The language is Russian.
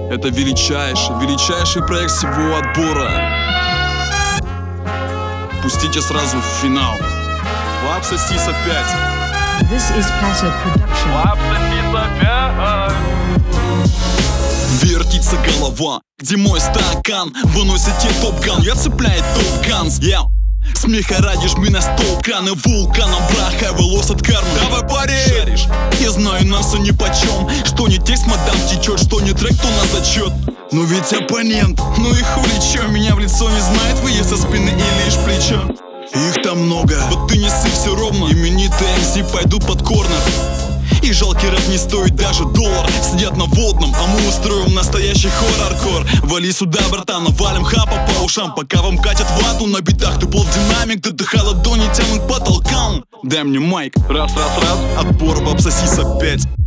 Это величайший проект всего отбора. Пустите сразу в финал. Лапса Сис опять. This is Platter Production. Лапса Сис опять. Вертится голова, где мой стакан. Выносите топ-ган, я цепляет топ-ганс. Смеха ради жми на стол, краны вулканом браха, волос от кармы. Давай, парень! Шаришь, я знаю, нам все нипочем. Что не текст, мадам течет, что не трек, то на зачет. Но ведь оппонент, ну и хули чё, меня в лицо не знает, выезд со спины и лишь плечо. Их там много, вот ты не сыпь, все ровно. Именитые МС пойдут под корнер. И жалкий рэп не стоит даже доллар. Сидят на водном, а мы устроим настоящий хоррор-кор. Вали сюда, братан, навалим хапа по ушам. Пока вам катят вату на битах, ты плов динамик, ты дыха ладони тянут к потолкам. Дай мне майк, Раз. отбор Лапса Сис опять.